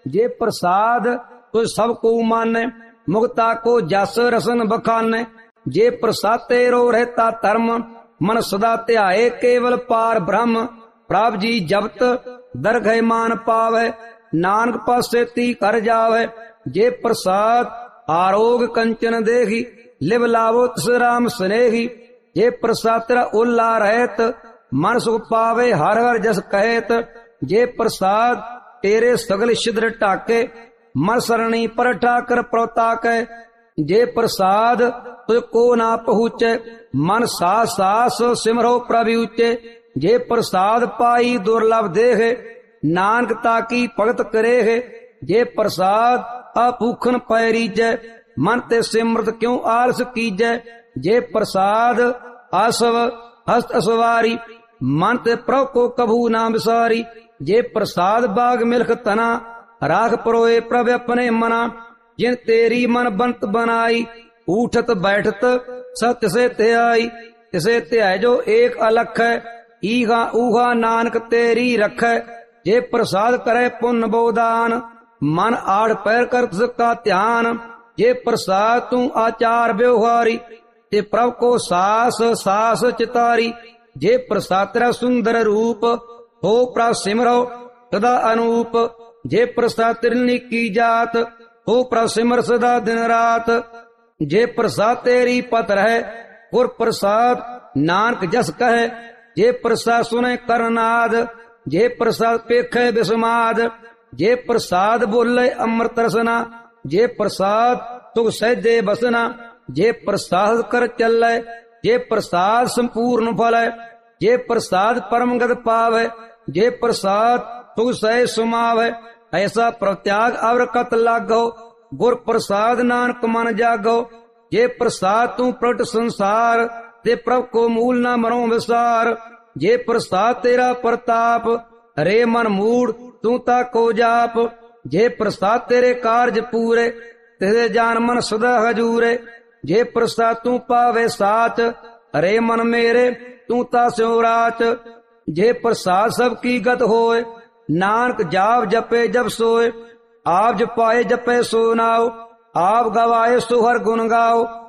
जे प्रसाद तो सब को माने, मुक्ता को जस रसन बखाने। जे प्रसाद तेरो रहता धर्म, मन सदा ध्याए केवल पार ब्रह्म। प्रभ जी जपत दरगह मान पावे, नानक पासे ती कर जावे। जे प्रसाद आरोग कंचन देखी, लिव लावो तिस राम स्नेही। जे प्रसाद तेरा उल्ला रहत, मन सुख पावे हर हर जस कहत। जे प्रसाद तेरे सगल छिद्र ढाके, मन सरणी पर ठाकर प्रोताकै। जे प्रसाद तुझको ना पहुँचे, मन सास सास सिमरो प्रभु उच्चे। जे प्रसाद पाई दुर्लभ देहे, नानक ताकी भगत करे है। जे प्रसाद अभूखन पैरीजै, मन ते सिमरत क्यों आलस कीजै। जे प्रसाद आसव हस्त असवारी, मन ते प्रभु को कभू ना विसारी। जे प्रसाद बाग मिल्ख तना, राख परोए प्रभ अपने मना। जिन तेरी मन बंत बनाई, उठत बैठत सत्य से त्याई। तिसे त्याय जो एक अलख है, ईहा ऊहा नानक तेरी रख। जे प्रसाद करे पुण्य बोदान, मन आड़ पैर कर तिसका ध्यान। जे प्रसाद तू आचार व्यवहारी, ते प्रभु को सास सास चितारी। जे प्रसाद तेरा सुंदर रूप, हो प्रभु सिमरो सदा अनूप। जे प्रसाद तेरी की जात, हो प्रभु सिमर सदा दिन रात। जे प्रसाद तेरी पत रहे, गुर प्रसाद नानक जस कहे। जे प्रसाद सुने करनाद, जे प्रसाद पेखे विस्माद। जे प्रसाद बोले अमृत रसना, जे प्रसाद तुग सहजे बसना। जे प्रसाद कर चले, जे प्रसाद संपूर्ण फल। जे प्रसाद परम गत पावे, जे प्रसाद तुग सह सुमावे। ऐसा प्रत्याग अवरकत लागो, गुर प्रसाद नानक मन जागो। जे प्रसाद तू प्रट संसार, ते प्रभ को मूल न मरो विसार। जे प्रसाद तेरा प्रताप, रे मन मूड तू ताको जाप। जे प्रसाद तेरे कार्य पूरे, तेरे जान मन सदा हजूरे। जे प्रसाद तू पावे साच, रे मन मेरे तू ता स्यो राच। जे प्रसाद सब की गत होए, नानक जाप जपे जब सोए। आप जपाए जपे सो नाओ, आप गवाए सो हर गुण गाओ।